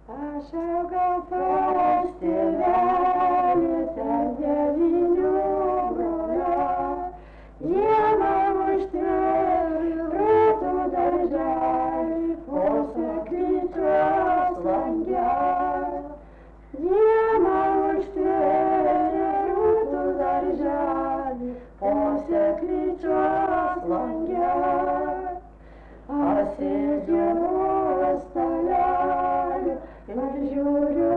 Aš augau festivaliuose devynių brolių, žiemą užtvirtų darželį po seklyčios lange. Žiemą užtvirtų darželį po seklyčios lange. Aš sėdžiu staleliu ir žiūriu